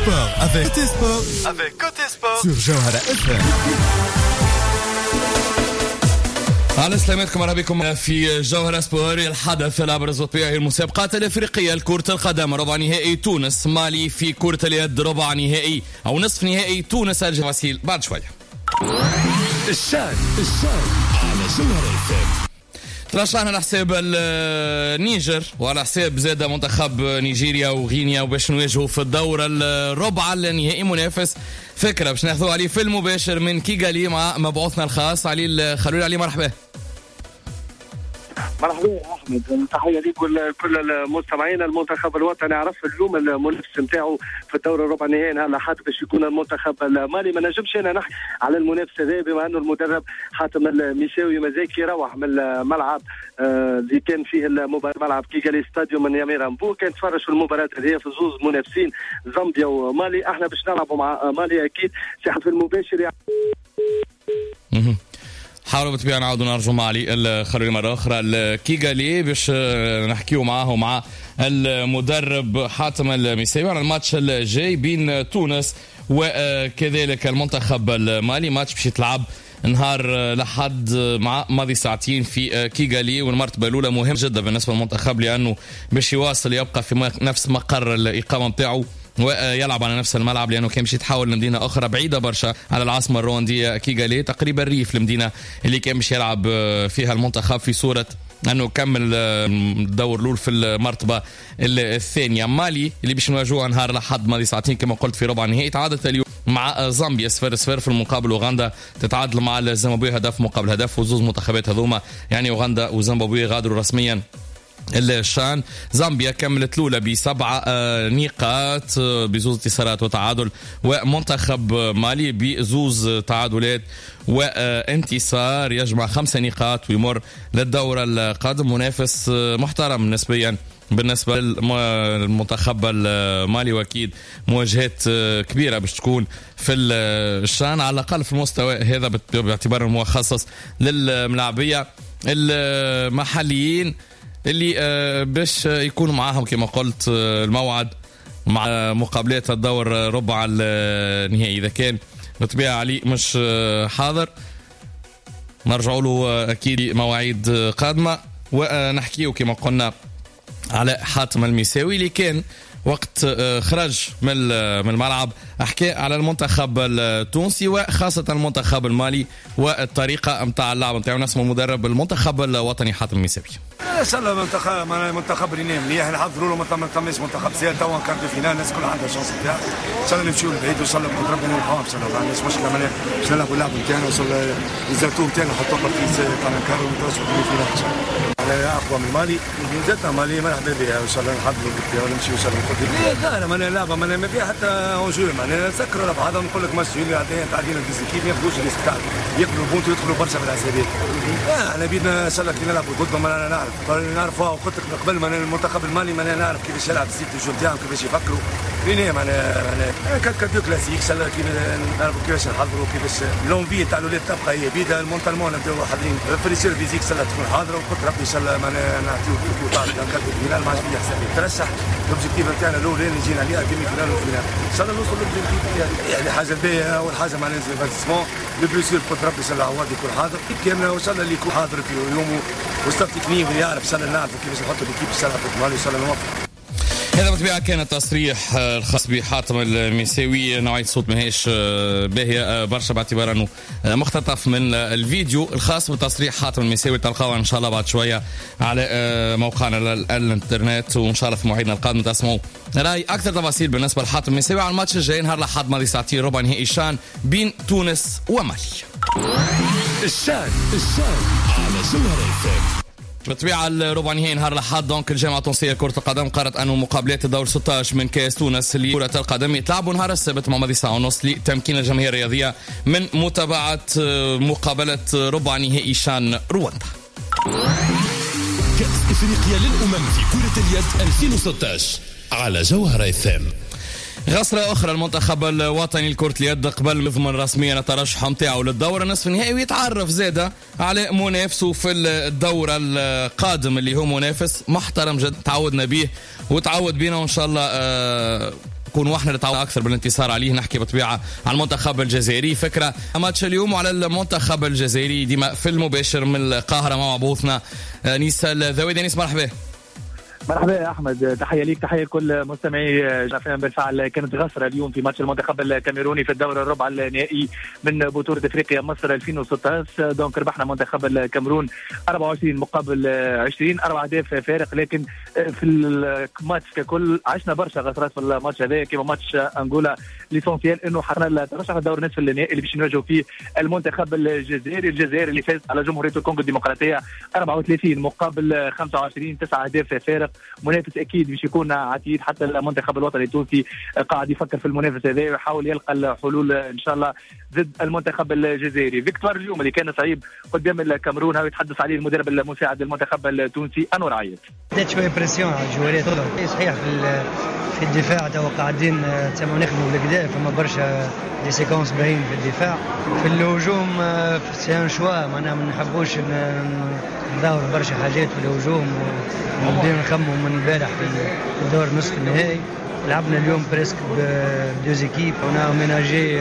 Sport avec Côté Sport sur جوهرة FM. على سلامتكم، مرحبا بكم في جوهرة سبور. الحدث الأبرز وطبيعي المسابقات الأفريقية لكرة القدم، ربع نهائي تونس مالي في كرة اليد، ربع نهائي أو نصف نهائي تونس الجواسيل بعد شوية. الشان على جوهرة FM. ترشحنا على حساب النيجر وعلى حساب زاد منتخب نيجيريا وغينيا وباش نواجهوا في الدورة الربع النهائي منافس. فكرة باش ناخذوا عليه في المباشر من كيغالي مع مبعوثنا الخاص علي خلولي. علي مرحبا. مرحبا يا احمد، تحيه ليك كل المستمعين. المنتخب الوطني عرف اليوم المنافس نتاعو في الدوري الربع النهائي نهار الاحد باش يكون المنتخب المالي. ما نجمش انا نحكي على المنافس هذا بما انه المدرب حاتم الميساوي مازال يروح من الملعب اللي كان فيه المباراه، ملعب كيغالي ستاديوم من ياميرامبو. كان تفرج في المباراه هذه في زوز منافسين زامبيا ومالي. احنا باش نلعبوا مع مالي اكيد في المباشر يعني. حاولوا بالطبيعة نعاودوا نرجعوا مع علي خلوني مرة أخرى الكيغالي باش نحكيوا معاه مع المدرب حاتم الميساوي على الماتش الجاي بين تونس وكذلك المنتخب المالي. ماتش باش يتلعب نهار لحد مع ماضي ساعتين في كيغالي، والمرتبة الأولى مهم جدا بالنسبة للمنتخب لأنه باش يواصل يبقى في نفس مقر الإقامة متاعه ويلعب على نفس الملعب، لأنه كان مش يتحول لمدينة أخرى بعيدة برشا على العاصمة الرواندية كيغالي، تقريبا ريف المدينة اللي كان مش يلعب فيها المنتخب في صورة أنه كمل الدور الأول في المرتبة الثانية. مالي اللي باش نواجهوها نهار لحد ماضي ساعتين كما قلت في ربع النهائي، تعادلت اليوم مع زامبيا 0-0 في المقابل أوغندا تتعادل مع الزيمبابوي هدف مقابل هدف، وزوز منتخبات هذوما يعني أوغندا وزيمبابوي غادروا رسميا الشان. زامبيا كملت الأولى ب7 نقاط بزوز انتصارات وتعادل، ومنتخب مالي بزوز تعادلات وانتصار يجمع 5 نقاط ويمر للدورة القادم. منافس محترم نسبيا بالنسبة للمنتخب المالي، واكيد مواجهات كبيرة باش تكون في الشان على الأقل في المستوى هذا باعتبار انه مخصص للملاعبية المحليين اللي باش يكونوا معاهم كما قلت الموعد مع مقابلات الدور ربع النهائي. إذا كان بالطبيعة علي مش حاضر نرجعوا له أكيد مواعيد قادمة ونحكيه كما قلنا على حاتم الميساوي اللي كان وقت خرج من الملعب أحكي على المنتخب التونسي وخاصة المنتخب المالي والطريقة متاع اللعب متاعو. نسمع مدرب المنتخب الوطني حاتم الميساوي. ان شاء الله منتخب اللي مليح نحضروا له ما تمش منتخب سهل توا كان في فينال الناس كل عندها شانس نتاع. ان شاء الله نمشيو لبعيد وان شاء الله بقدر ربنا نلقاهم ان شاء الله. ما عندناش مشكله باش نلعبوا اللعب نتاعنا وان شاء الله الزيتون نتاعنا نحطوه في كانكارو ونتوصلوا للفينال ان شاء الله. على اقوى من مالي جاتنا مالي مرحبا بها ان شاء الله نحضروا بها ونمشيو ان شاء الله نقدر لا ما نلعبها ما فيها حتى اونجو ما نسكروا على بعضهم. نقول لك ماتش اللي قاعدين ديزيكيب ما ياخذوش الريسك تاعهم ياكلوا بونت ويدخلوا برشا بالعسابات. احنا بيدنا ان شاء الله كي نلعبوا ضدهم ما نعرف قلت لك قبل ما المنتخب المالي ما نعرف كيفاش يلعب السيت الجو نتاعهم كيفاش يفكروا لين معناها كادو كلاسيك ان شاء الله نعرفوا كيفاش نحضروا كيفاش لونفي تاع الاولاد تبقى هي بيدها المونتالمون نبداو حاضرين فريسير فيزيك ان شاء الله تكون حاضره وقلت ربي ان شاء الله نعطيو طارق كادو فينال ما عادش فيه حساب ترشح الاوبجيكتيف نتاعنا الاولى اللي جينا عليها ديمي فينال وفينال ان شاء الله نوصل للاوبجيكتيف يعني حاجه باهيه. اول حاجه معناها انفستيسمون لو بلوسير قلت ربي ان شاء الله عواد يكون حاضر كامله وان شاء الله اللي يكون حاضر في يومه وستاف تكنيك يعرف ان شاء الله نعرفوا كيفاش نحطوا الكيب ان شاء الله في المال ان شاء الله نوفق. هذا بالطبيعة كان التصريح الخاص بحاتم الميساوي. نوعية الصوت ماهيش باهية برشا باعتبار انه مقتطف من الفيديو الخاص بتصريح حاتم الميساوي. تلقاوه ان شاء الله بعد شوية على موقعنا الانترنت وان شاء الله في موعدنا القادم تسمعوا راي اكثر تفاصيل بالنسبة لحاتم الميساوي على الماتش الجاي نهار لحد ماضي ساعتين ربع نهائي الشان بين تونس ومالي. الشان على جوهرة FM. بالطبيعة الربع نهائي نهار الأحد دونك الجامعة التونسية لكرة القدم قررت أنه مقابلات الدور 16 من كأس تونس لكرة القدم يتلعبوا نهار السبت مع ماضي ساعة ونص لتمكين الجماهير الرياضية من متابعة مقابلة ربع نهائي شان رواندا. كأس إفريقيا للأمم في كرة اليد 2016 على جوهرة FM. غصرة أخرى المنتخب الوطني لكرة اليد قبل يضمن رسميا الترشح نتاعو للدورة نصف النهائي ويتعرف زادة على منافسه في الدورة القادم اللي هو منافس محترم جدا تعودنا به وتعود بينا وإن شاء الله نكون احنا اللي تعودنا اكثر بالانتصار عليه. نحكي بطبيعه عن المنتخب الجزائري. فكره ماتش اليوم وعلى المنتخب الجزائري ديما في المباشر من القاهره مع مبعوثنا انيس الذويدي. انيس مرحبا. مرحبا يا احمد، تحيه ليك، تحيه لكل مستمعي جافان. بالفعل كانت غسره اليوم في ماتش المنتخب الكاميروني في الدور الربع النهائي من بطوله افريقيا مصر 2016. دونك ربحنا منتخب الكاميرون 24 مقابل 20، 4 اهداف فارق. لكن في الماتش ككل عشنا برشا غسرات في الماتش هذا، كما ماتش انغولا ليسونسيال انه حقنا الترشح لدور نصف النهائي اللي باش نواجهوا فيه المنتخب الجزائري اللي فاز على جمهوريه الكونغو الديمقراطيه 34 مقابل 25، 9 اهداف فارق. منافس اكيد باش يكون عتيد، حتى المنتخب الوطني التونسي قاعد يفكر في المنافس هذا ويحاول يلقى الحلول ان شاء الله ضد المنتخب الجزائري. فيكتوار اليوم اللي كان صعيب قدام الكاميرون هو يتحدث عليه المدرب المساعد للمنتخب التونسي انور عيط. بدات شويه بريسيون على الجواريات صحيح في الدفاع تو قاعدين تسمعوا نخدموا بالكدا، فما برشا دي سيكونس باين في الدفاع. في الهجوم سي شوا معناها ما نحبوش ندور برشا حاجات في الهجوم ونبداو نخمموا من البارح في الدور نصف النهائي. لعبنا اليوم بريسك بدوزيكيب، هنا ميناجي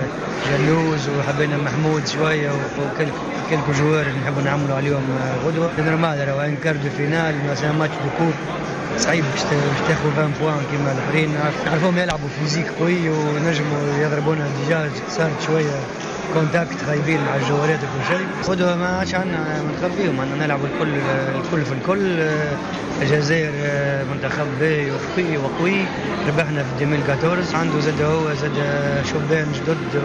جلوز وحبينا محمود شويه وكلكو جوار اللي نحبوا نعملوا عليهم غدوه. نورمال راهو ان كارد فينال مثلا ماتش دو كور صعيب باش تاخذ 20 بوان كيما الاخرين. نعرفوهم يلعبوا فيزيك قوي ونجموا يضربونا ديجا. صارت شويه كونتاكت خايبين مع الجوارات وكل شيء. خذوا ما عادش عندنا ما نخبيهم، عندنا نلعبوا الكل في الكل. الجزائر منتخب باهي وقوي، ربحنا في 2014. عنده زاد شبان جدد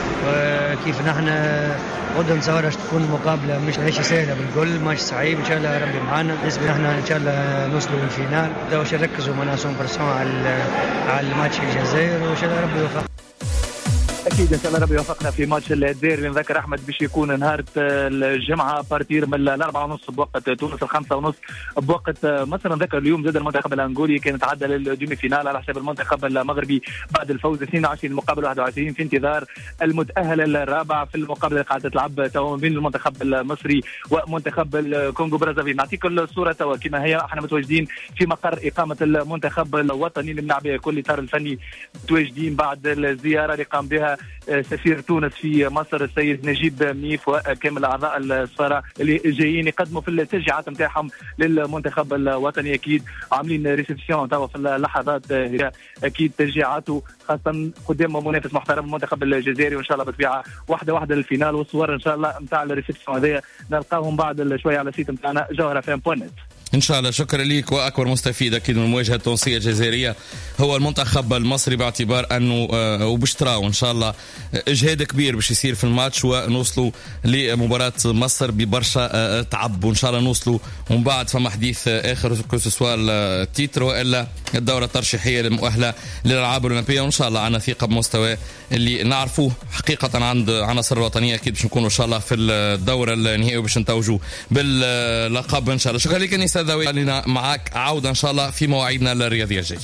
وكيف نحن غدا نصور تكون المقابله مش سهله بالكل، ماتش صعيب. ان شاء الله ربي معنا، بالنسبه نحن ان شاء الله نوصلوا للفينال. باش نركزوا معنا 100% على الماتش الجزائر وان شاء الله ربي يوفق. اكيد ان شاء الله ربي يوفقنا في ماتش الجزائر اللي نذكر احمد باش يكون نهار الجمعه بارتير من 4:30 بوقت تونس، 5:30 بوقت مصر. نذكر اليوم زاد المنتخب الانغولي كان تعدى للدومي فينال على حساب المنتخب المغربي بعد الفوز 22 مقابل 21 في انتظار المتاهل الرابع في المقابله اللي قاعده تلعب تو بين المنتخب المصري ومنتخب الكونغو برازافيل. نعطيك الصوره تو كما هي. احنا متواجدين في مقر اقامه المنتخب الوطني اللي بنلعب به كل الاطار الفني، متواجدين بعد الزياره اللي قام بها سفير تونس في مصر السيد نجيب منيف وكامل اعضاء السفاره اللي جايين يقدموا في التشجيعات نتاعهم للمنتخب الوطني. اكيد عاملين ريسبسيون توا في اللحظات اكيد تشجيعاته خاصه قدام منافس محترم المنتخب الجزائري، وان شاء الله بالطبيعه واحده للفينال. والصور ان شاء الله نتاع الريسبسيون هذيا نلقاهم بعد شويه على السيت نتاعنا جوهرة.net. ان شاء الله. شكرا ليك. واكبر مستفيد اكيد من المواجهه التونسيه الجزائريه هو المنتخب المصري، باعتبار انه وباش تراو ان شاء الله اجهاد كبير باش يصير في الماتش ونوصلوا لمباراه مصر ببرشا تعب، وان شاء الله نوصلوا. ومن بعد فما حديث اخر كوسوسوا التيتر والا الدوره الترشيحيه المؤهله للالعاب الاولمبيه. وان شاء الله عندنا ثقه بمستوى اللي نعرفوه حقيقه عند عناصر الوطنيه. اكيد باش نكونوا ان شاء الله في الدوره النهائيه وباش نتوجوا باللقب ان شاء الله. شكرا لك انيس الذويدي، لنا معك عوده ان شاء الله في مواعيدنا الرياضيه الجايه.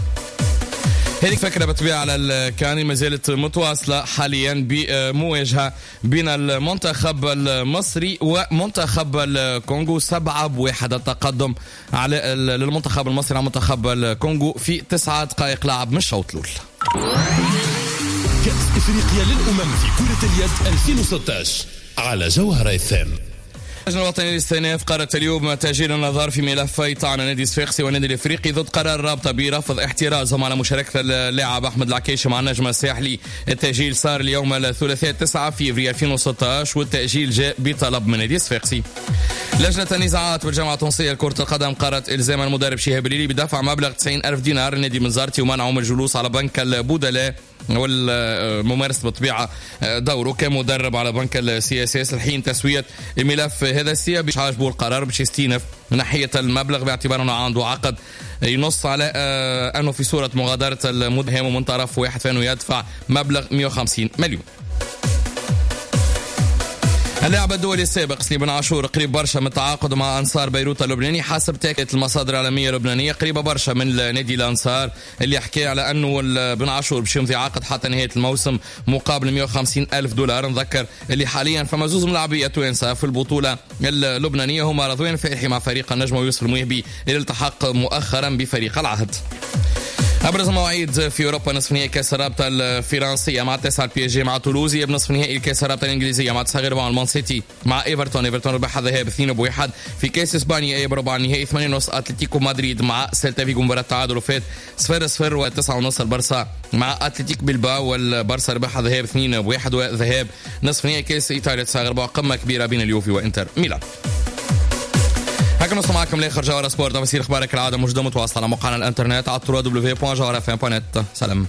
هذه فكرة بالطبيعة على الكاني ما زالت متواصلة حاليا بمواجهة بين المنتخب المصري ومنتخب الكونغو. 7-1 التقدم على للمنتخب المصري على منتخب الكونغو في 9 دقائق لعب من الشوط الأول. كأس إفريقيا للأمم في كرة اليد 2016 على جوهرة FM. اللجنة الوطنية للاستئناف قررت اليوم تأجيل النظر في ملفي طعن نادي الصفاقسي والنادي الافريقي ضد قرار الرابطة برفض احترازهم على مشاركة اللاعب احمد العكيشي مع النجم الساحلي. التأجيل صار اليوم الثلاثاء 9 فبراير 2016 والتأجيل جاء بطلب من نادي الصفاقسي. لجنة النزاعات بالجامعة التونسية لكرة القدم قررت إلزام المدرب شهاب الليلي بدفع مبلغ 90,000 دينار لنادي منزارتي ومنعه من الجلوس على بنك البودلاء والممارسة بطبيعة دوره كمدرب على بنك السياسات الحين تسوية الملف هذا السيا باش عاجبوا القرار باش يستينف من ناحية المبلغ باعتبار أنه عنده عقد ينص على أنه في صورة مغادرة المدهم من طرف واحد فإنه يدفع مبلغ 150 مليون. اللاعب الدولي السابق سليم بن عاشور قريب برشا من التعاقد مع أنصار بيروت اللبناني حسب تأكيد المصادر العالمية اللبنانية. قريبة برشا من نادي الأنصار اللي حكى على أنه بن عاشور باش يمضي عقد حتى نهاية الموسم مقابل 150,000 دولار. نذكر اللي حاليا فما زوز ملاعبية توانسة في البطولة اللبنانية هما رضوان فايحي مع فريق النجم ويوسف الموهبي اللي التحق مؤخرا بفريق العهد. أبرز المواعيد في أوروبا: نصف نهائي كأس الرابطة الفرنسية مع 9 البي اس جي مع تولوزي، بنصف نهائي الكأس الرابطة الإنجليزية مع 9 غير المان سيتي مع إيفرتون ربح الذهاب 2-1. في كأس إسبانيا أي بربع النهائي 8:30 أتلتيكو مدريد مع سيلتا فيغو، مباراة تعادل وفات 0-0، و9:30 البرسا مع أتلتيك بلباو، والبرسا ربح الذهاب 2-1، وذهاب نصف نهائي كأس إيطاليا 9 غير قمة كبيرة بين اليوفي وإنتر ميلان. هكذا نوصل معكم لاخر جوهرة سبورت. تفاصيل اخبارك العاده موجوده متواصله على موقعنا الانترنت على www.jawharafm.net. سلام.